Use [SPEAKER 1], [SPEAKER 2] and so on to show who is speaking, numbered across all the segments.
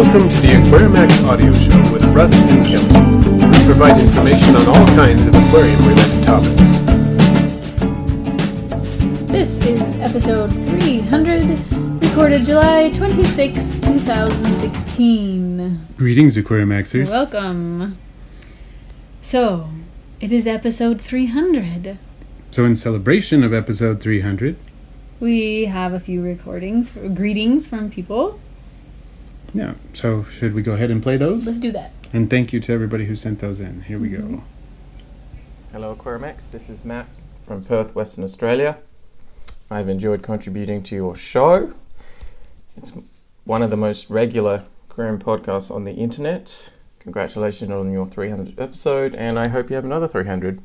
[SPEAKER 1] Welcome to the Aquarimax audio show with Russ and Kelly. We provide information on all kinds of aquarium-related topics.
[SPEAKER 2] This is episode 300, recorded July 26, 2016.
[SPEAKER 1] Greetings, Aquarimaxers.
[SPEAKER 2] Welcome. So, it is episode 300.
[SPEAKER 1] So in celebration of episode 300,
[SPEAKER 2] we have a few greetings from people.
[SPEAKER 1] Yeah, so should we go ahead and play those?
[SPEAKER 2] Let's do that.
[SPEAKER 1] And thank you to everybody who sent those in. Here we go.
[SPEAKER 3] Hello Aquarimax, this is Matt from Perth, Western Australia. I've enjoyed contributing to your show. It's one of the most regular aquarium podcasts on the internet. Congratulations on your 300th episode, and I hope you have another 300.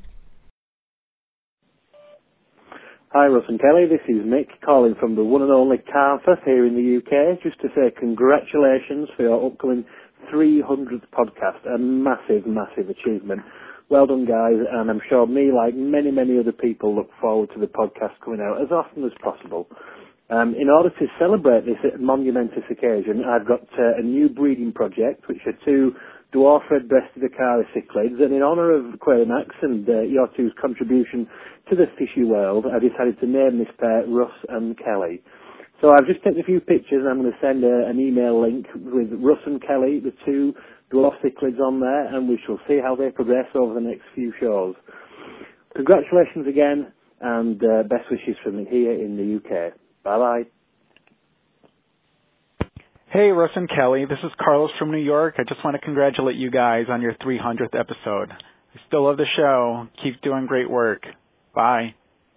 [SPEAKER 4] Hi Russ and Kelly, this is Mick calling from the one and only Carforth here in the UK, just to say congratulations for your upcoming 300th podcast. A massive, massive achievement. Well done guys, and I'm sure me, like many, many other people, look forward to the podcast coming out as often as possible. In order to celebrate this monumentous occasion, I've got a new breeding project, which are two dwarf red-breasted Acara cichlids, and in honour of Aquarimax and your two's contribution to the fishy world, I decided to name this pair Russ and Kelly. So I've just taken a few pictures, and I'm going to send an email link with Russ and Kelly, the two dwarf cichlids on there, and we shall see how they progress over the next few shows. Congratulations again, and best wishes from me here in the UK. Bye-bye.
[SPEAKER 5] Hey, Russ and Kelly. This is Carlos from New York. I just want to congratulate you guys on your 300th episode. I still love the show. Keep doing great work. Bye.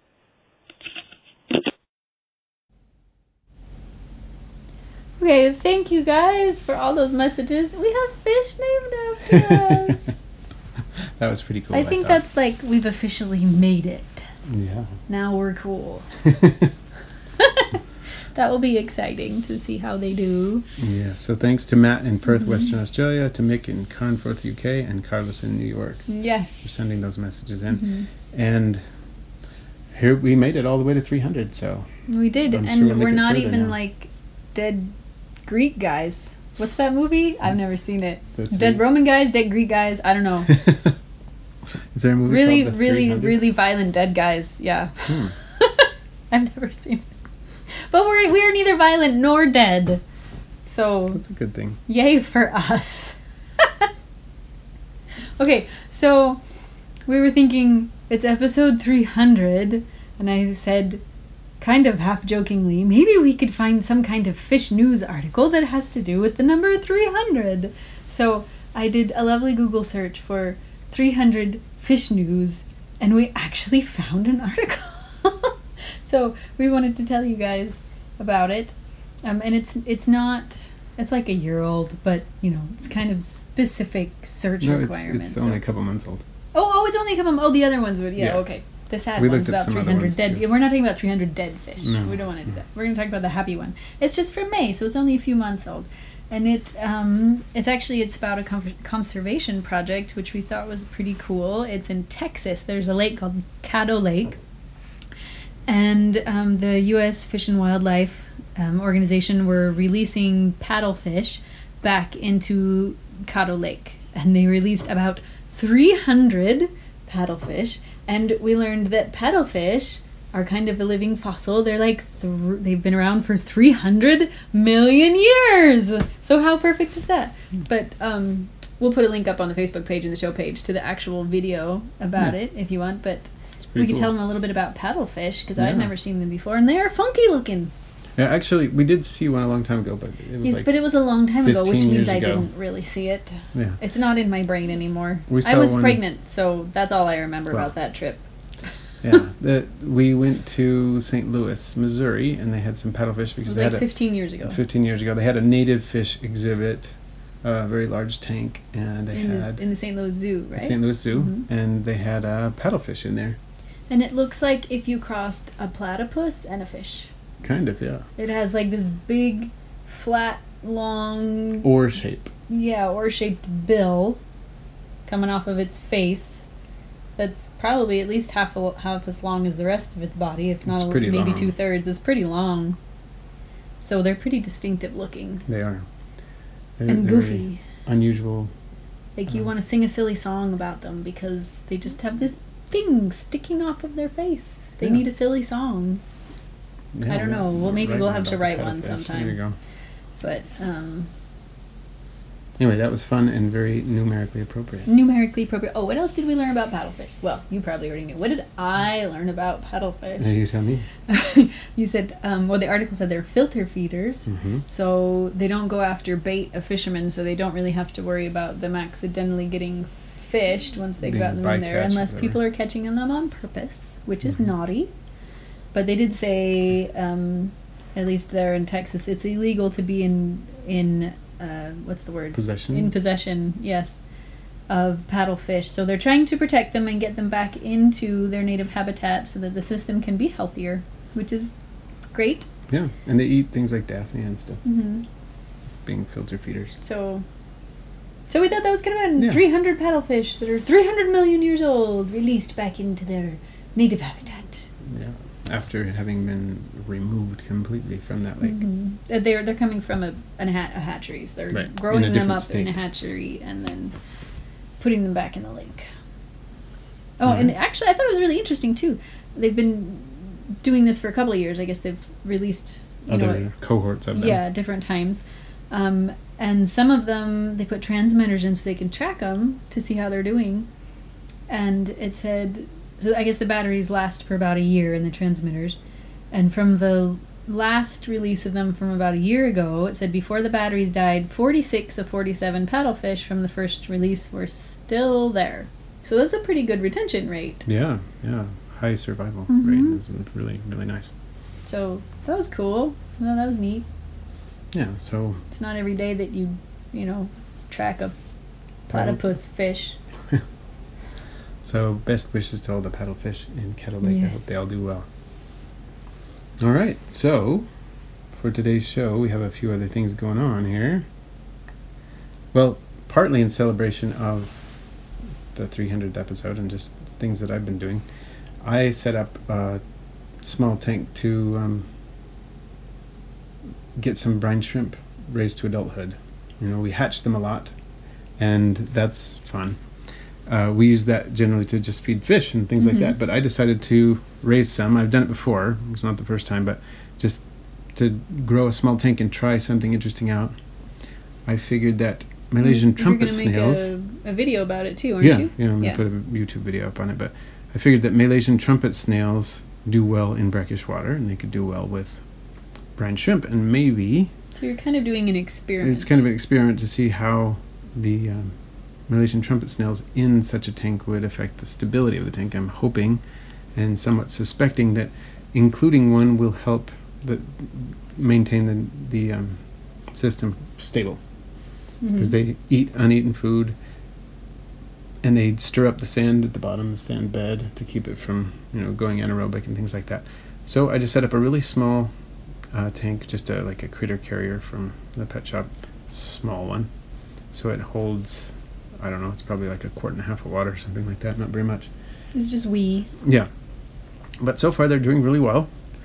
[SPEAKER 2] Okay, thank you guys for all those messages. We have fish named after us.
[SPEAKER 1] That was pretty cool.
[SPEAKER 2] I think that's like we've officially made it.
[SPEAKER 1] Yeah.
[SPEAKER 2] Now we're cool. That will be exciting to see how they do.
[SPEAKER 1] Yeah, so thanks to Matt in Perth, Western Australia, to Mick in Carnforth, UK, and Carlos in New York.
[SPEAKER 2] Yes.
[SPEAKER 1] For sending those messages in. And here we made it all the way to 300, so.
[SPEAKER 2] We did,
[SPEAKER 1] I'm
[SPEAKER 2] and
[SPEAKER 1] sure we'll
[SPEAKER 2] we're
[SPEAKER 1] make it
[SPEAKER 2] not
[SPEAKER 1] further
[SPEAKER 2] even
[SPEAKER 1] now.
[SPEAKER 2] like dead Greek guys. What's that movie? I've never seen it.
[SPEAKER 1] The
[SPEAKER 2] Dead Roman guys, dead Greek guys, I don't know.
[SPEAKER 1] Is there a movie
[SPEAKER 2] Really,
[SPEAKER 1] called The
[SPEAKER 2] really,
[SPEAKER 1] 300?
[SPEAKER 2] really violent dead guys, yeah. I've never seen it. But we are neither violent nor dead. So
[SPEAKER 1] That's a good thing.
[SPEAKER 2] yay for us. Okay, so we were thinking it's episode 300, and I said, kind of half-jokingly, maybe we could find some kind of fish news article that has to do with the number 300. So I did a lovely Google search for 300 fish news, and we actually found an article. So we wanted to tell you guys about it. And it's like a year old, but, you know, it's kind of specific search requirements.
[SPEAKER 1] It's only a couple months old.
[SPEAKER 2] Oh, it's only a couple. Oh, the other ones would. Yeah,
[SPEAKER 1] Yeah.
[SPEAKER 2] okay. The sad
[SPEAKER 1] We
[SPEAKER 2] one's
[SPEAKER 1] looked at
[SPEAKER 2] about
[SPEAKER 1] some other
[SPEAKER 2] 300
[SPEAKER 1] ones,
[SPEAKER 2] dead.
[SPEAKER 1] too.
[SPEAKER 2] Yeah, we're not talking about 300 dead fish.
[SPEAKER 1] No.
[SPEAKER 2] We don't want to do that. We're going to talk about the happy one. It's just from May, so it's only a few months old, and it's about a conservation project, which we thought was pretty cool. It's in Texas. There's a lake called Caddo Lake, and the U.S. Fish and Wildlife organization were releasing paddlefish back into Caddo Lake, and they released about 300 paddlefish, and we learned that paddlefish are kind of a living fossil. They're like they've been around for 300 million years. So how perfect is that? But we'll put a link up on the Facebook page and the show page to the actual video about it if you want. But we can tell them a little bit about paddlefish, because I'd never seen them before, and they are funky looking.
[SPEAKER 1] Yeah, actually, we did see one a long time ago, but it was
[SPEAKER 2] But it was a long time ago, which
[SPEAKER 1] 15
[SPEAKER 2] means
[SPEAKER 1] years
[SPEAKER 2] I
[SPEAKER 1] ago.
[SPEAKER 2] didn't really see it.
[SPEAKER 1] Yeah.
[SPEAKER 2] It's not in my brain anymore.
[SPEAKER 1] We
[SPEAKER 2] I
[SPEAKER 1] saw
[SPEAKER 2] was
[SPEAKER 1] one-
[SPEAKER 2] pregnant, so that's all I remember
[SPEAKER 1] Well.
[SPEAKER 2] about that trip.
[SPEAKER 1] Yeah, we went to St. Louis, Missouri, and they had some paddlefish
[SPEAKER 2] It
[SPEAKER 1] because
[SPEAKER 2] was
[SPEAKER 1] they
[SPEAKER 2] like
[SPEAKER 1] had
[SPEAKER 2] 15 years ago.
[SPEAKER 1] 15 years ago. They had a native fish exhibit, a very large tank, and they had
[SPEAKER 2] in the St. Louis Zoo, right?
[SPEAKER 1] St. Louis Zoo,
[SPEAKER 2] Mhm.
[SPEAKER 1] and they had paddlefish in there.
[SPEAKER 2] And it looks like if you crossed a platypus and a fish.
[SPEAKER 1] Kind of, yeah.
[SPEAKER 2] It has like this big, flat, long,
[SPEAKER 1] Oar shape.
[SPEAKER 2] oar-shaped bill coming off of its face. That's probably at least half as long as the rest of its body, if not
[SPEAKER 1] It's pretty
[SPEAKER 2] maybe
[SPEAKER 1] long.
[SPEAKER 2] 2/3. It's pretty long. So they're pretty distinctive looking.
[SPEAKER 1] They are.
[SPEAKER 2] and
[SPEAKER 6] They're
[SPEAKER 2] goofy.
[SPEAKER 6] unusual.
[SPEAKER 2] Like you want to sing a silly song about them because they just have this thing sticking off of their face. They
[SPEAKER 6] Yeah.
[SPEAKER 2] need a silly song.
[SPEAKER 6] Yeah,
[SPEAKER 2] I don't know. Well, maybe we'll have to
[SPEAKER 6] about the
[SPEAKER 2] write one
[SPEAKER 6] paddlefish.
[SPEAKER 2] sometime.
[SPEAKER 6] There you go.
[SPEAKER 2] But
[SPEAKER 6] Anyway, that was fun and very numerically appropriate.
[SPEAKER 2] numerically appropriate. Oh, what else did we learn about paddlefish? Well, you probably already knew. What did I learn about paddlefish?
[SPEAKER 6] Now you tell me.
[SPEAKER 2] You said, well, the article said they're filter feeders.
[SPEAKER 6] Mm-hmm.
[SPEAKER 2] So they don't go after bait of fishermen, so they don't really have to worry about them accidentally getting fished once they go out in
[SPEAKER 6] Being
[SPEAKER 2] there,
[SPEAKER 6] bycatch or
[SPEAKER 2] unless
[SPEAKER 6] whatever.
[SPEAKER 2] people are catching them on purpose, which is
[SPEAKER 6] Mhm.
[SPEAKER 2] naughty. But they did say, at least there in Texas, it's illegal to be in what's the word?
[SPEAKER 6] Possession.
[SPEAKER 2] In possession, yes, of paddlefish. So they're trying to protect them and get them back into their native habitat so that the system can be healthier, which is great.
[SPEAKER 6] Yeah, and they eat things like daphne and stuff,
[SPEAKER 2] Mm-hmm.
[SPEAKER 6] being filter feeders.
[SPEAKER 2] So we thought that was kind of fun.
[SPEAKER 6] Yeah.
[SPEAKER 2] 300 paddlefish that are 300 million years old, released back into their native habitat.
[SPEAKER 6] Yeah, after having been removed completely from that lake.
[SPEAKER 2] Mhm. They're coming from a hatcheries. They're
[SPEAKER 6] Right, in
[SPEAKER 2] growing
[SPEAKER 6] a
[SPEAKER 2] them
[SPEAKER 6] different
[SPEAKER 2] up in a
[SPEAKER 6] state.
[SPEAKER 2] hatchery and then putting them back in the lake. Oh,
[SPEAKER 6] Alright.
[SPEAKER 2] and actually, I thought it was really interesting too. They've been doing this for a couple of years. I guess they've released,
[SPEAKER 6] Other cohorts of them.
[SPEAKER 2] yeah, different times. And some of them, they put transmitters in so they can track them to see how they're doing. And it said, so I guess the batteries last for about a year in the transmitters. And from the last release of them from about a year ago, it said before the batteries died, 46 of 47 paddlefish from the first release were still there. So that's a pretty good retention rate.
[SPEAKER 6] Yeah, yeah. High survival
[SPEAKER 2] Mhm.
[SPEAKER 6] rate is really, really nice.
[SPEAKER 2] So that was cool. No, that was neat.
[SPEAKER 6] Yeah, so
[SPEAKER 2] It's not every day that you track a platypus fish.
[SPEAKER 6] best wishes to all the paddlefish in Kettle Lake. I
[SPEAKER 2] Yes.
[SPEAKER 6] hope they all do well. All right, so for today's show, we have a few other things going on here. Well, partly in celebration of the 300th episode and just things that I've been doing, I set up a small tank to get some brine shrimp raised to adulthood. We hatch them a lot, and that's fun. We use that generally to just feed fish and things like
[SPEAKER 2] Mhm.
[SPEAKER 6] that, but I decided to raise some. I've done it before. It's not the first time, but just to grow a small tank and try something interesting out. I figured that Malaysian trumpet snails...
[SPEAKER 2] You're going to make a video about it too, aren't
[SPEAKER 6] Yeah,
[SPEAKER 2] you?
[SPEAKER 6] I'm going to
[SPEAKER 2] Yeah.
[SPEAKER 6] put a YouTube video up on it, but I figured that Malaysian trumpet snails do well in brackish water, and they could do well with brine shrimp, and maybe
[SPEAKER 2] So you're kind of doing an experiment.
[SPEAKER 6] it's kind of an experiment to see how the Malaysian trumpet snails in such a tank would affect the stability of the tank. I'm hoping and somewhat suspecting that including one will help maintain the system stable, because
[SPEAKER 2] Mhm.
[SPEAKER 6] they eat uneaten food and they stir up the sand at the bottom, the sand bed, to keep it from going anaerobic and things like that. So I just set up a really small tank, just like a critter carrier from the pet shop, small one. So it holds, I don't know, it's probably like 1.5 quarts of water or something like that, not very much.
[SPEAKER 2] It's just wee.
[SPEAKER 6] Yeah. But so far they're doing really well.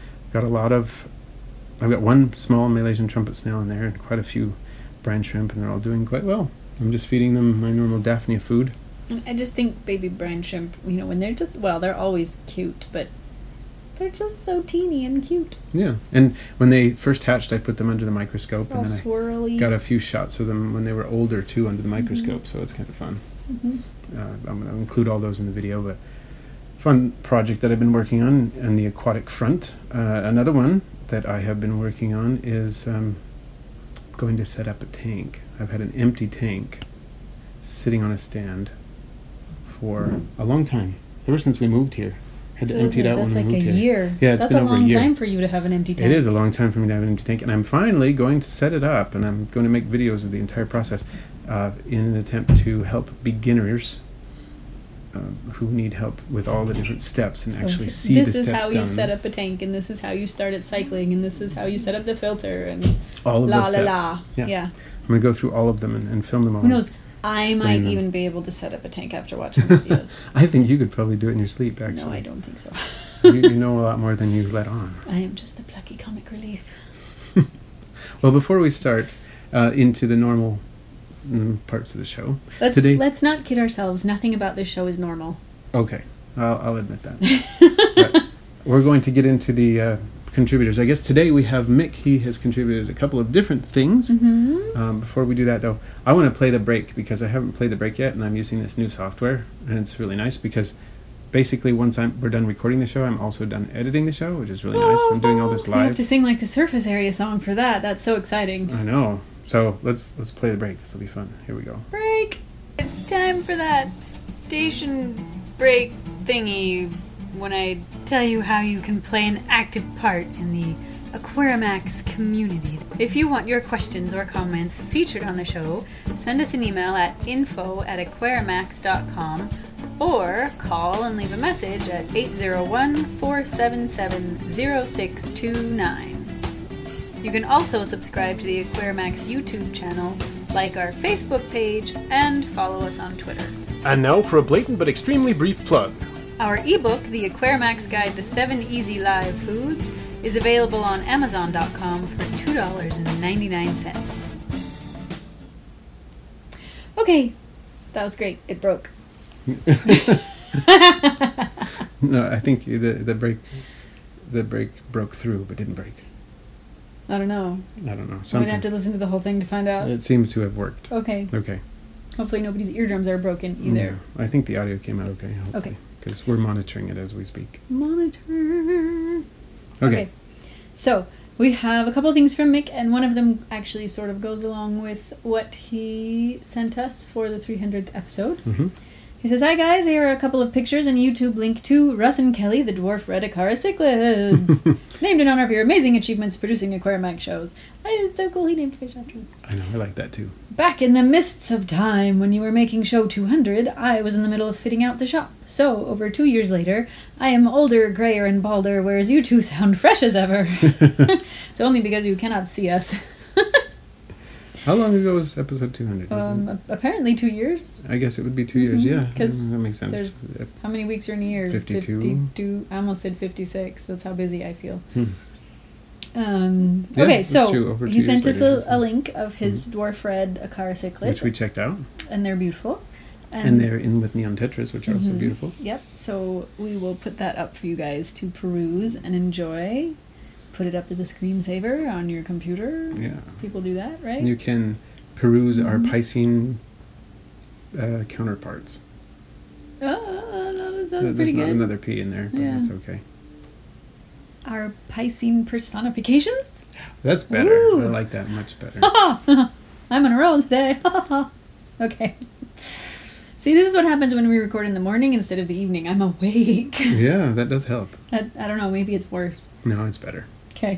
[SPEAKER 6] I've got one small Malaysian trumpet snail in there and quite a few brine shrimp, and they're all doing quite well. I'm just feeding them my normal Daphnia food.
[SPEAKER 2] And I just think baby brine shrimp, when they're they're always cute, but they're just so teeny and cute.
[SPEAKER 6] Yeah. And when they first hatched, I put them under the microscope,
[SPEAKER 2] All
[SPEAKER 6] and then
[SPEAKER 2] swirly.
[SPEAKER 6] I got a few shots of them when they were older too under the microscope, so it's kind of fun.
[SPEAKER 2] Mhm.
[SPEAKER 6] I'm going to include all those in the video, but fun project that I've been working on the aquatic front. Another one that I have been working on is going to set up a tank. I've had an empty tank sitting on a stand for a long time, ever since we moved here. Had to empty it out when
[SPEAKER 2] that's
[SPEAKER 6] we
[SPEAKER 2] like
[SPEAKER 6] moved
[SPEAKER 2] a
[SPEAKER 6] here.
[SPEAKER 2] year.
[SPEAKER 6] Yeah, it's
[SPEAKER 2] that's
[SPEAKER 6] been
[SPEAKER 2] a
[SPEAKER 6] over a
[SPEAKER 2] long
[SPEAKER 6] year.
[SPEAKER 2] time for you to have an empty tank.
[SPEAKER 6] It is a long time for me to have an empty tank, and I'm finally going to set it up, and I'm going to make videos of the entire process in an attempt to help beginners who need help with all the different steps and actually see the
[SPEAKER 2] This
[SPEAKER 6] steps
[SPEAKER 2] is how
[SPEAKER 6] done.
[SPEAKER 2] you set up a tank, and this is how you started cycling, and this is how you set up the filter, and
[SPEAKER 6] all of
[SPEAKER 2] la
[SPEAKER 6] those
[SPEAKER 2] la
[SPEAKER 6] steps.
[SPEAKER 2] la.
[SPEAKER 6] Yeah. I'm going to go through all of them and film them all.
[SPEAKER 2] Who knows? I
[SPEAKER 6] Explain
[SPEAKER 2] might
[SPEAKER 6] them.
[SPEAKER 2] even be able to set up a tank after watching the videos.
[SPEAKER 6] I think you could probably do it in your sleep, actually.
[SPEAKER 2] No, I don't think so.
[SPEAKER 6] you know a lot more than you let on.
[SPEAKER 2] I am just the plucky comic relief.
[SPEAKER 6] Well, before we start, into the normal parts of the show.
[SPEAKER 2] Let's not kid ourselves. Nothing about this show is normal.
[SPEAKER 6] Okay, I'll admit that. But we're going to get into the contributors. I guess today we have Mick. He has contributed a couple of different things. Before we do that, though, I want to play the break because I haven't played the break yet, and I'm using this new software, and it's really nice because basically once we're done recording the show, I'm also done editing the show, which is really nice. I'm doing all this live.
[SPEAKER 2] You have to sing like the Surface Area song for that. That's so exciting.
[SPEAKER 6] I know. So let's play the break. This will be fun. Here we go.
[SPEAKER 2] Break. It's time for that station break thingy when I tell you how you can play an active part in the Aquarimax community. If you want your questions or comments featured on the show, send us an email at info@aquarimax.com or call and leave a message at 801-477-0629. You can also subscribe to the Aquarimax YouTube channel, like our Facebook page, and follow us on Twitter.
[SPEAKER 1] And now for a blatant but extremely brief plug.
[SPEAKER 2] Our ebook, The Aquarimax Guide to 7 Easy Live Foods, is available on Amazon.com for $2.99. Okay, that was great. It broke.
[SPEAKER 6] No, I think the break broke through but didn't break.
[SPEAKER 2] I don't know.
[SPEAKER 6] I don't know.
[SPEAKER 2] I'm going to have to listen to the whole thing to find out.
[SPEAKER 6] It seems to have worked.
[SPEAKER 2] Okay.
[SPEAKER 6] Okay.
[SPEAKER 2] Hopefully nobody's eardrums are broken either.
[SPEAKER 6] Yeah, I think the audio came out okay. Hopefully,
[SPEAKER 2] Okay.
[SPEAKER 6] Because we're monitoring it as we speak.
[SPEAKER 2] Monitor.
[SPEAKER 6] Okay.
[SPEAKER 2] So, we have a couple of things from Mick, and one of them actually sort of goes along with what he sent us for the 300th episode.
[SPEAKER 6] Mm-hmm.
[SPEAKER 2] He says, "Hi guys, here are a couple of pictures and YouTube link to Russ and Kelly, the dwarf red Acara cichlids, named in honor of your amazing achievements producing Aquarimax shows." It's so cool he named fish after him.
[SPEAKER 6] I know, I like that too.
[SPEAKER 2] "Back in the mists of time, when you were making show 200, I was in the middle of fitting out the shop. So, over 2 years later, I am older, grayer, and balder, whereas you two sound fresh as ever." It's only because you cannot see us.
[SPEAKER 6] How long ago was episode 200?
[SPEAKER 2] Apparently 2 years.
[SPEAKER 6] I guess it would be 2 years, yeah.
[SPEAKER 2] 'Cause
[SPEAKER 6] that makes sense.
[SPEAKER 2] there's- How many weeks are in a year?
[SPEAKER 6] 52.
[SPEAKER 2] 52. I almost said 56. That's how busy I feel.
[SPEAKER 6] Yeah,
[SPEAKER 2] Okay,
[SPEAKER 6] that's
[SPEAKER 2] so
[SPEAKER 6] true. Over 2
[SPEAKER 2] he
[SPEAKER 6] years
[SPEAKER 2] sent us
[SPEAKER 6] later,
[SPEAKER 2] a link of his dwarf red Acara cichlids,
[SPEAKER 6] which we checked out.
[SPEAKER 2] and they're beautiful.
[SPEAKER 6] And they're in with neon tetras, which are also beautiful.
[SPEAKER 2] Yep, so we will put that up for you guys to peruse and enjoy. Put it up as a screensaver on your computer.
[SPEAKER 6] Yeah.
[SPEAKER 2] People do that, right?
[SPEAKER 6] You can peruse our Piscine counterparts.
[SPEAKER 2] That was
[SPEAKER 6] There's
[SPEAKER 2] pretty
[SPEAKER 6] not
[SPEAKER 2] good.
[SPEAKER 6] another P in there, but
[SPEAKER 2] Yeah.
[SPEAKER 6] that's okay.
[SPEAKER 2] Our Piscine personifications?
[SPEAKER 6] That's better.
[SPEAKER 2] Ooh.
[SPEAKER 6] I like that much better.
[SPEAKER 2] I'm on a roll today. Okay. See, this is what happens when we record in the morning instead of the evening. I'm awake.
[SPEAKER 6] Yeah, that does help.
[SPEAKER 2] I don't know, maybe it's worse.
[SPEAKER 6] No, it's better.
[SPEAKER 2] Okay.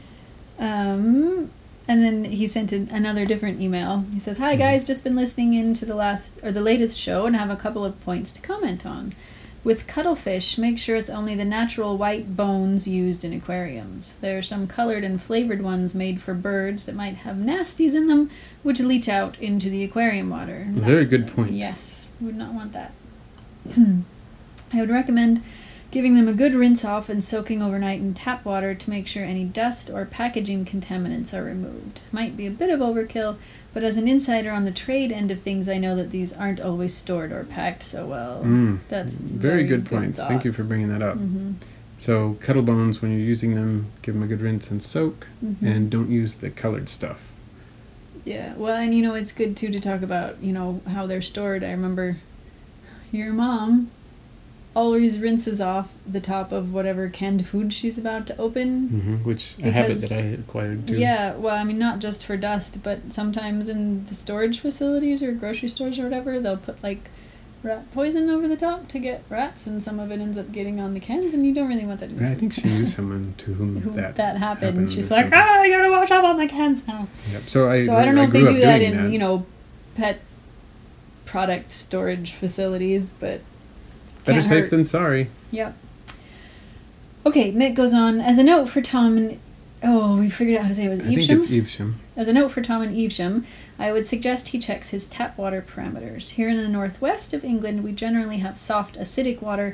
[SPEAKER 2] And then he sent another different email. He says, "Hi guys, just been listening in to the latest show and have a couple of points to comment on. With cuttlefish, make sure it's only the natural white bones used in aquariums. There are some colored and flavored ones made for birds that might have nasties in them, which leach out into the aquarium water."
[SPEAKER 6] Very good point.
[SPEAKER 2] Yes, would not want that. I would recommend giving them a good rinse off and soaking overnight in tap water to make sure any dust or packaging contaminants are removed. Might be a bit of overkill, but as an insider on the trade end of things, I know that these aren't always stored or packed so well. That's
[SPEAKER 6] very good points.
[SPEAKER 2] thought.
[SPEAKER 6] Thank you for bringing that up.
[SPEAKER 2] Mm-hmm.
[SPEAKER 6] So, cuttle bones, when you're using them, give them a good rinse and soak, and don't use the colored stuff.
[SPEAKER 2] Yeah, well, and it's good too to talk about, how they're stored. I remember your mom always rinses off the top of whatever canned food she's about to open.
[SPEAKER 6] Which a habit
[SPEAKER 2] Because-
[SPEAKER 6] that I acquired too.
[SPEAKER 2] Yeah, well, I mean, not just for dust, but sometimes in the storage facilities or grocery stores or whatever, they'll put like rat poison over the top to get rats, and some of it ends up getting on the cans, and you don't really want that.
[SPEAKER 6] I think she knew someone to whom
[SPEAKER 2] who
[SPEAKER 6] that
[SPEAKER 2] happened. And she's
[SPEAKER 6] or
[SPEAKER 2] like,
[SPEAKER 6] something.
[SPEAKER 2] you gotta wash up on my cans now.
[SPEAKER 6] Yep. So I
[SPEAKER 2] So I don't know if they
[SPEAKER 6] grew
[SPEAKER 2] do
[SPEAKER 6] up
[SPEAKER 2] that
[SPEAKER 6] doing
[SPEAKER 2] in, pet product storage facilities, but
[SPEAKER 6] Better
[SPEAKER 2] can't
[SPEAKER 6] safe
[SPEAKER 2] hurt.
[SPEAKER 6] than sorry.
[SPEAKER 2] Yep. Okay, Mick goes on, as a note for Tom and... Oh, we figured out how to say it. Was
[SPEAKER 6] I think
[SPEAKER 2] Evesham?
[SPEAKER 6] it's Evesham.
[SPEAKER 2] As a note for Tom and Evesham, I would suggest he checks his tap water parameters. Here in the northwest of England, we generally have soft, acidic water,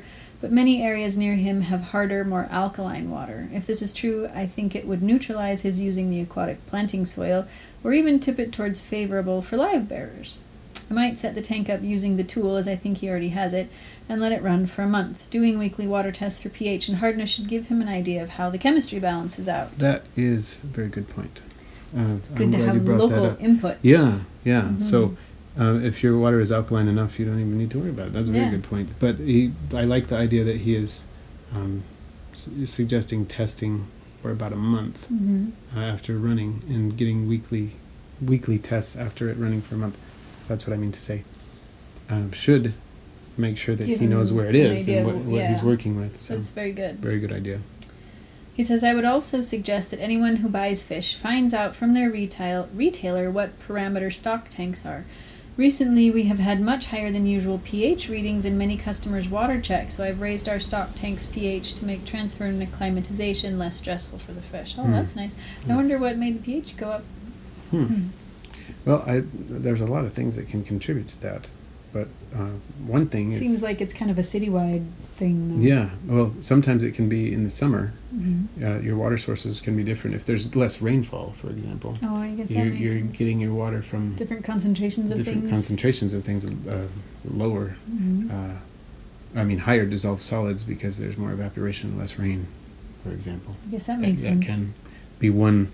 [SPEAKER 2] but many areas near him have harder, more alkaline water. If this is true, I think it would neutralize his using the aquatic planting soil, or even tip it towards favorable for live bearers. I might set the tank up using the tool, as I think he already has it, and let it run for a month. Doing weekly water tests for pH and hardness should give him an idea of how the chemistry balances out.
[SPEAKER 6] That is a very good point.
[SPEAKER 2] It's good to have local input.
[SPEAKER 6] Yeah. So if your water is alkaline enough, you don't even need to worry about it. That's a very good point. But I like the idea that he is suggesting testing for about a month after running, and getting weekly tests after it running for a month. That's what I mean to say. Should make sure that he knows where it is and what he's working with. So
[SPEAKER 2] that's very good.
[SPEAKER 6] Very good idea.
[SPEAKER 2] He says, I would also suggest that anyone who buys fish finds out from their retailer what parameter stock tanks are. Recently, we have had much higher than usual pH readings in many customers' water checks, so I've raised our stock tank's pH to make transfer and acclimatization less stressful for the fish. Oh, that's nice. I wonder what made the pH go up.
[SPEAKER 6] Well, there's a lot of things that can contribute to that, but one thing
[SPEAKER 2] seems like it's kind of a citywide thing, though.
[SPEAKER 6] Yeah, well, sometimes it can be in the summer. Your water sources can be different. If there's less rainfall, for example,
[SPEAKER 2] I guess
[SPEAKER 6] you're
[SPEAKER 2] sense.
[SPEAKER 6] getting your water from
[SPEAKER 2] different concentrations of
[SPEAKER 6] things lower. Higher dissolved solids, because there's more evaporation and less rain, for example.
[SPEAKER 2] I guess that makes sense.
[SPEAKER 6] That can be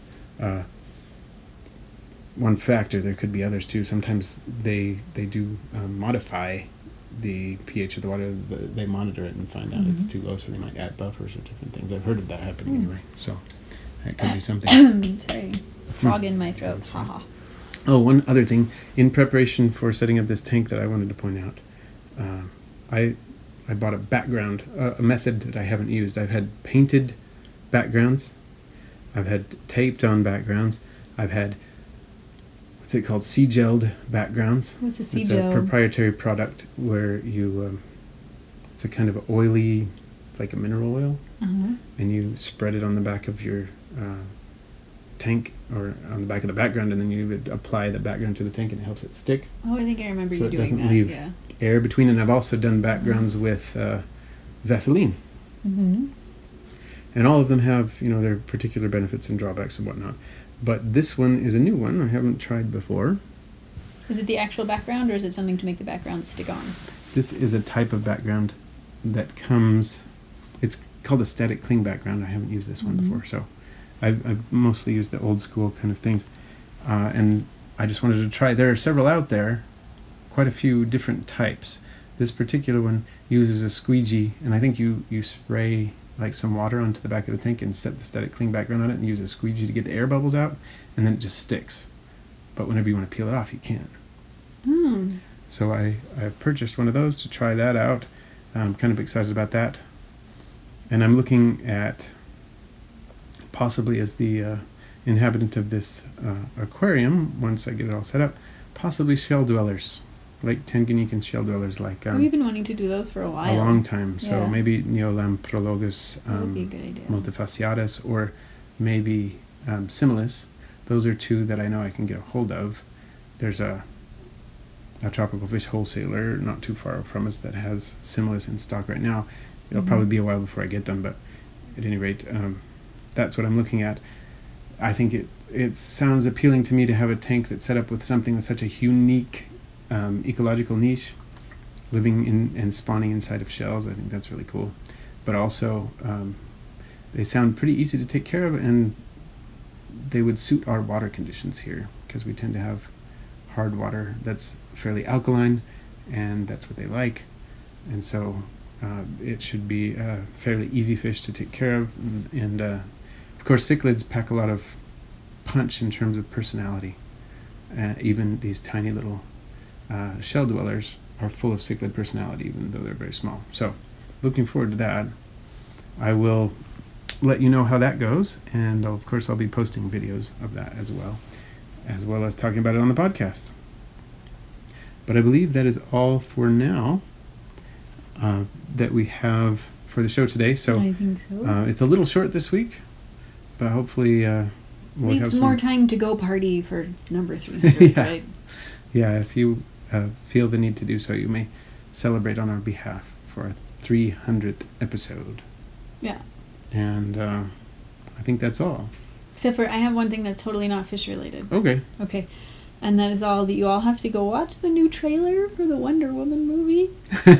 [SPEAKER 6] one factor. There could be others too. Sometimes they do modify the pH of the water. They monitor it and find out it's too low, so they might add buffers or different things. I've heard of that happening anyway. So that could be something.
[SPEAKER 2] Sorry, frog in my throat. Haha.
[SPEAKER 6] Oh, one other thing. In preparation for setting up this tank that I wanted to point out, I bought a background, a method that I haven't used. I've had painted backgrounds. I've had taped on backgrounds. I've had what's it called? Sea-gelled backgrounds.
[SPEAKER 2] What's a sea-gel?
[SPEAKER 6] It's a proprietary product where you, it's a kind of oily, it's like a mineral oil, and you spread it on the back of your tank, or on the back of the background, and then you would apply the background to the tank, and it helps it stick.
[SPEAKER 2] Oh, I think I remember
[SPEAKER 6] so
[SPEAKER 2] you doing that.
[SPEAKER 6] So it doesn't leave air between. And I've also done backgrounds with Vaseline. And all of them have, their particular benefits and drawbacks and whatnot. But this one is a new one I haven't tried before.
[SPEAKER 2] Is it the actual background, or is it something to make the background stick on?
[SPEAKER 6] This is a type of background that comes... It's called a static cling background. I haven't used this one before, so I've mostly used the old school kind of things. And I just wanted to try... There are several out there, quite a few different types. This particular one uses a squeegee, and I think you spray like some water onto the back of the tank and set the static cling background on it and use a squeegee to get the air bubbles out, and then it just sticks. But whenever you want to peel it off, you can't. So I purchased one of those to try that out. I'm kind of excited about that. And I'm looking at, possibly as the inhabitant of this aquarium, once I get it all set up, possibly shell dwellers. Lake Tanganyika shell dwellers, like
[SPEAKER 2] we've been wanting to do those for a while.
[SPEAKER 6] A long time. So maybe Neolamprologus
[SPEAKER 2] would be a good idea.
[SPEAKER 6] Multifasciatus, or maybe Similis. Those are two that I know I can get a hold of. There's a tropical fish wholesaler not too far from us that has Similis in stock right now. It'll probably be a while before I get them, but at any rate, that's what I'm looking at. I think it sounds appealing to me to have a tank that's set up with something with such a unique ecological niche, living in and spawning inside of shells. I think that's really cool. But also, they sound pretty easy to take care of, and they would suit our water conditions here, because we tend to have hard water that's fairly alkaline, and that's what they like. And so it should be a fairly easy fish to take care of. And of course, cichlids pack a lot of punch in terms of personality. Even these tiny little shell dwellers are full of cichlid personality, even though they're very small. So, looking forward to that. I will let you know how that goes, and of course I'll be posting videos of that as well as talking about it on the podcast. But I believe that is all for now that we have for the show today. So
[SPEAKER 2] I think so.
[SPEAKER 6] It's a little short this week, but hopefully we'll
[SPEAKER 2] leave
[SPEAKER 6] have
[SPEAKER 2] some more time to go party for number 300, right?
[SPEAKER 6] Yeah, if you feel the need to do so, you may celebrate on our behalf for our 300th episode.
[SPEAKER 2] Yeah.
[SPEAKER 6] And I think that's all.
[SPEAKER 2] Except for I have one thing that's totally not fish related.
[SPEAKER 6] Okay.
[SPEAKER 2] Okay. And that is all that you all have to go watch the new trailer for the Wonder Woman movie.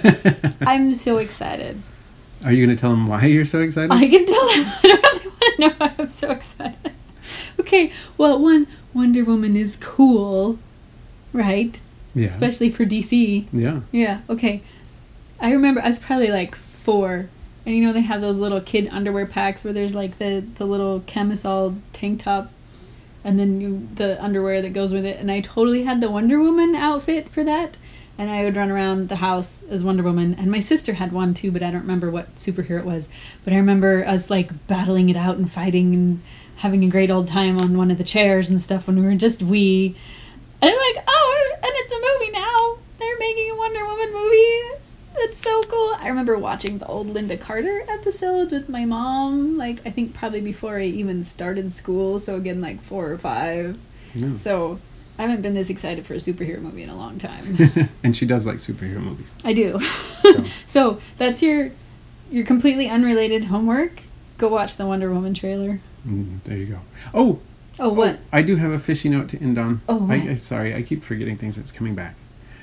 [SPEAKER 2] I'm so excited.
[SPEAKER 6] Are you going to tell them why you're so excited?
[SPEAKER 2] I can tell them. I don't know if they want to know why I'm so excited. Okay, well, one, Wonder Woman is cool, right?
[SPEAKER 6] Yeah.
[SPEAKER 2] Especially for DC.
[SPEAKER 6] Yeah.
[SPEAKER 2] Yeah, okay. I remember I was probably like 4. And you know they have those little kid underwear packs where there's like the little camisole tank top and then the underwear that goes with it. And I totally had the Wonder Woman outfit for that. And I would run around the house as Wonder Woman. And my sister had one too, but I don't remember what superhero it was. But I remember us like battling it out and fighting and having a great old time on one of the chairs and stuff when we were just wee. And I'm like, oh, and it's a movie now. They're making a Wonder Woman movie. That's so cool. I remember watching the old Linda Carter episodes with my mom, like I think probably before I even started school. So again, like 4 or 5.
[SPEAKER 6] No.
[SPEAKER 2] So I haven't been this excited for a superhero movie in a long time.
[SPEAKER 6] And she does like superhero movies.
[SPEAKER 2] I do.
[SPEAKER 6] So.
[SPEAKER 2] So that's your completely unrelated homework. Go watch the Wonder Woman trailer.
[SPEAKER 6] There you go.
[SPEAKER 2] Oh, what?
[SPEAKER 6] I do have a fishy note to end on.
[SPEAKER 2] Oh, what?
[SPEAKER 6] I'm sorry, I keep forgetting things that's coming back.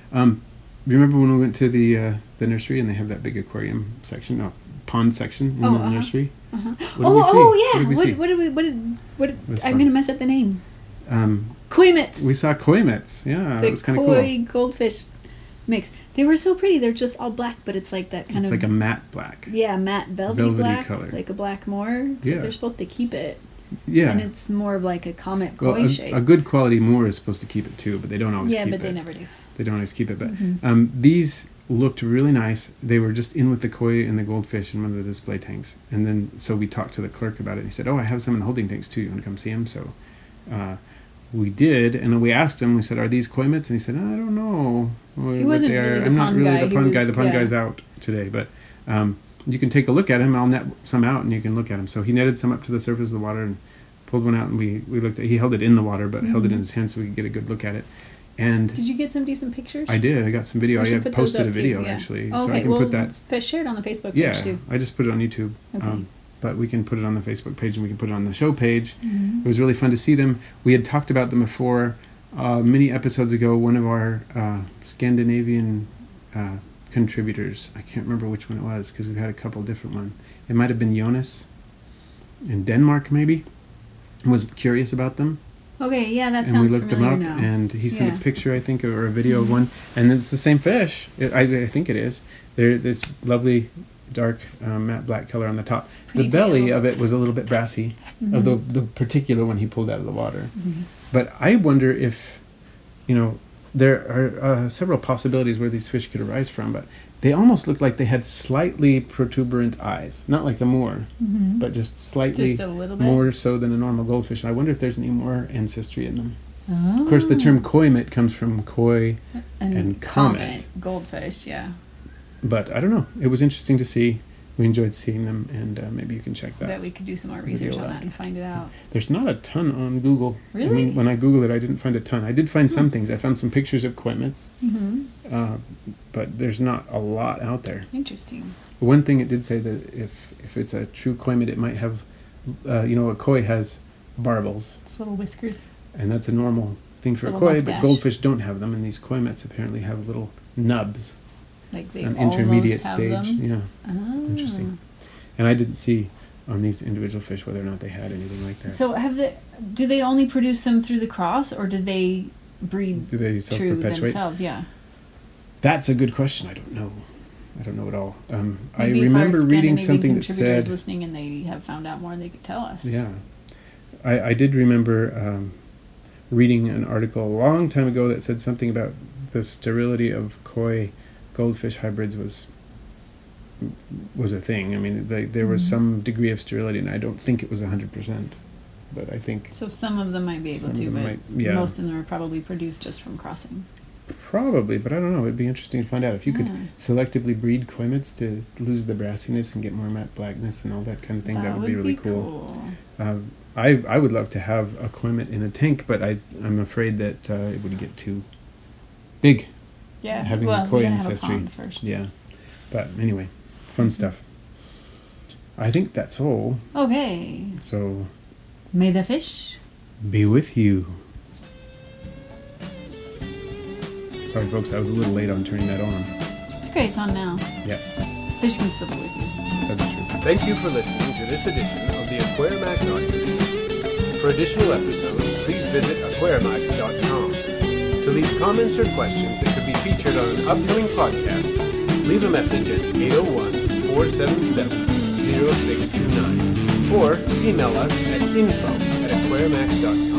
[SPEAKER 6] Remember when we went to the nursery and they have that big aquarium section, pond section in the nursery?
[SPEAKER 2] Uh-huh.
[SPEAKER 6] What did we see?
[SPEAKER 2] What I'm gonna mess up the name. Koi mitts.
[SPEAKER 6] We saw koi mitts. Yeah,
[SPEAKER 2] The
[SPEAKER 6] it was kind of
[SPEAKER 2] koi
[SPEAKER 6] cool.
[SPEAKER 2] goldfish mix. They were so pretty. They're just all black, but it's like that kind
[SPEAKER 6] It's
[SPEAKER 2] of
[SPEAKER 6] like a matte black.
[SPEAKER 2] yeah, matte velvety
[SPEAKER 6] velvety
[SPEAKER 2] black,
[SPEAKER 6] color.
[SPEAKER 2] like a black moor. It's
[SPEAKER 6] Yeah.
[SPEAKER 2] like they're supposed to keep it,
[SPEAKER 6] Yeah.
[SPEAKER 2] and it's more of like a comet
[SPEAKER 6] Well,
[SPEAKER 2] koi shape.
[SPEAKER 6] a good quality moor is supposed to keep it too, but they don't always
[SPEAKER 2] yeah,
[SPEAKER 6] keep it.
[SPEAKER 2] but they never do.
[SPEAKER 6] They don't always keep it. But
[SPEAKER 2] Mm-hmm.
[SPEAKER 6] these looked really nice. They were just in with the koi and the goldfish in one of the display tanks. And then, so we talked to the clerk about it. He said, I have some in the holding tanks too. You want to come see them? So we did. And we asked him, we said, are these koi mitts? And he said, I don't know.
[SPEAKER 2] He wasn't really the
[SPEAKER 6] I'm not
[SPEAKER 2] pond
[SPEAKER 6] really
[SPEAKER 2] guy.
[SPEAKER 6] the
[SPEAKER 2] He
[SPEAKER 6] pond guy.
[SPEAKER 2] was-
[SPEAKER 6] The pond
[SPEAKER 2] yeah.
[SPEAKER 6] guy's out today. But you can take a look at him. I'll net some out and you can look at them. So he netted some up to the surface of the water and pulled one out. And we looked at, he held it in the water, but held it in his hand so we could get a good look at it. And
[SPEAKER 2] Did you get some decent pictures?
[SPEAKER 6] I did. I got some video.
[SPEAKER 2] We
[SPEAKER 6] I
[SPEAKER 2] should
[SPEAKER 6] have
[SPEAKER 2] put those
[SPEAKER 6] posted
[SPEAKER 2] up
[SPEAKER 6] a
[SPEAKER 2] too,
[SPEAKER 6] video
[SPEAKER 2] yeah.
[SPEAKER 6] actually,
[SPEAKER 2] Oh,
[SPEAKER 6] so
[SPEAKER 2] okay,
[SPEAKER 6] I can
[SPEAKER 2] well,
[SPEAKER 6] put that.
[SPEAKER 2] it's shared on the Facebook
[SPEAKER 6] Yeah,
[SPEAKER 2] page too.
[SPEAKER 6] I just put it on YouTube.
[SPEAKER 2] Okay.
[SPEAKER 6] But we can put it on the Facebook page and we can put it on the show page.
[SPEAKER 2] Mm-hmm.
[SPEAKER 6] It was really fun to see them. We had talked about them before. Many episodes ago, one of our Scandinavian contributors, I can't remember which one it was because we've had a couple different ones. It might have been Jonas in Denmark, maybe, was curious about them.
[SPEAKER 2] Okay, yeah, that
[SPEAKER 6] And we
[SPEAKER 2] sounds
[SPEAKER 6] looked them
[SPEAKER 2] familiar
[SPEAKER 6] up,
[SPEAKER 2] now.
[SPEAKER 6] and he sent
[SPEAKER 2] Yeah.
[SPEAKER 6] a picture, I think, or a video of one, and it's the same fish. I think it is. There's this lovely dark matte black color on the top.
[SPEAKER 2] Pretty
[SPEAKER 6] the belly
[SPEAKER 2] tails.
[SPEAKER 6] of it was a little bit brassy, of the particular one he pulled out of the water. But I wonder if, there are several possibilities where these fish could arise from, but they almost looked like they had slightly protuberant eyes. Not like the moor, but just slightly
[SPEAKER 2] Just a little bit?
[SPEAKER 6] more so than a normal goldfish. I wonder if there's any more ancestry in them.
[SPEAKER 2] Oh.
[SPEAKER 6] Of course, the term koi mit comes from koi, and comet.
[SPEAKER 2] Goldfish, yeah.
[SPEAKER 6] but I don't know. It was interesting to see. We enjoyed seeing them, and maybe you can check
[SPEAKER 2] I bet
[SPEAKER 6] that.
[SPEAKER 2] we could do some more
[SPEAKER 6] video
[SPEAKER 2] research on
[SPEAKER 6] out.
[SPEAKER 2] that and find it out.
[SPEAKER 6] There's not a ton on Google. I
[SPEAKER 2] Really?
[SPEAKER 6] mean, when I Googled it, I didn't find a ton. I did find some things. I found some pictures of koi mitts, but there's not a lot out there.
[SPEAKER 2] Interesting.
[SPEAKER 6] One thing it did say that if it's a true koi mit, it might have, a koi has barbels,
[SPEAKER 2] It's little whiskers.
[SPEAKER 6] and that's a normal thing for a
[SPEAKER 2] Little
[SPEAKER 6] koi,
[SPEAKER 2] mustache.
[SPEAKER 6] but goldfish don't have them, and these koi mitts apparently have little nubs,
[SPEAKER 2] Like they
[SPEAKER 6] an
[SPEAKER 2] almost
[SPEAKER 6] intermediate
[SPEAKER 2] have
[SPEAKER 6] stage.
[SPEAKER 2] them.
[SPEAKER 6] Yeah,
[SPEAKER 2] Oh.
[SPEAKER 6] interesting. And I didn't see on these individual fish whether or not they had anything like that.
[SPEAKER 2] So do they only produce them through the cross, or did they breed
[SPEAKER 6] Do they
[SPEAKER 2] true
[SPEAKER 6] self-perpetuate?
[SPEAKER 2] themselves? Yeah.
[SPEAKER 6] That's a good question. I don't know. I don't know at all. I
[SPEAKER 2] Maybe
[SPEAKER 6] remember
[SPEAKER 2] if our
[SPEAKER 6] reading
[SPEAKER 2] Scandinavian
[SPEAKER 6] something that
[SPEAKER 2] contributors
[SPEAKER 6] said,
[SPEAKER 2] listening and they have found out more, they could tell us.
[SPEAKER 6] yeah. I did remember reading an article a long time ago that said something about the sterility of koi goldfish hybrids was a thing. I mean, there was some degree of sterility, and I don't think it was 100%. But I think
[SPEAKER 2] So some of them might be able
[SPEAKER 6] Some of
[SPEAKER 2] to,
[SPEAKER 6] them
[SPEAKER 2] but
[SPEAKER 6] might- yeah.
[SPEAKER 2] most of them are probably produced just from crossing.
[SPEAKER 6] probably, but I don't know. It'd be interesting to find out if you could
[SPEAKER 2] Yeah.
[SPEAKER 6] selectively breed koi mitts to lose the brassiness and get more matte blackness and all that kind of thing. That would be really cool. I would love to have a koi mit in a tank, but I'm afraid that it would get too big.
[SPEAKER 2] Yeah.
[SPEAKER 6] Having
[SPEAKER 2] well,
[SPEAKER 6] a koi
[SPEAKER 2] we gotta
[SPEAKER 6] ancestry.
[SPEAKER 2] have a pond first.
[SPEAKER 6] Yeah. But anyway, fun stuff. I think that's all.
[SPEAKER 2] Okay.
[SPEAKER 6] So,
[SPEAKER 2] May the fish
[SPEAKER 6] be with you. Sorry, folks, I was a little late on turning that on.
[SPEAKER 2] It's great, it's on now.
[SPEAKER 6] Yeah,
[SPEAKER 2] Fish can still be with you.
[SPEAKER 6] that's true.
[SPEAKER 1] Thank you for listening to this edition of the Aquarimax audio show. For additional episodes, please visit aquarimax.com. To leave comments or questions that could be featured on an upcoming podcast, leave a message at 801-477-0629 or email us at info@aquarimax.com.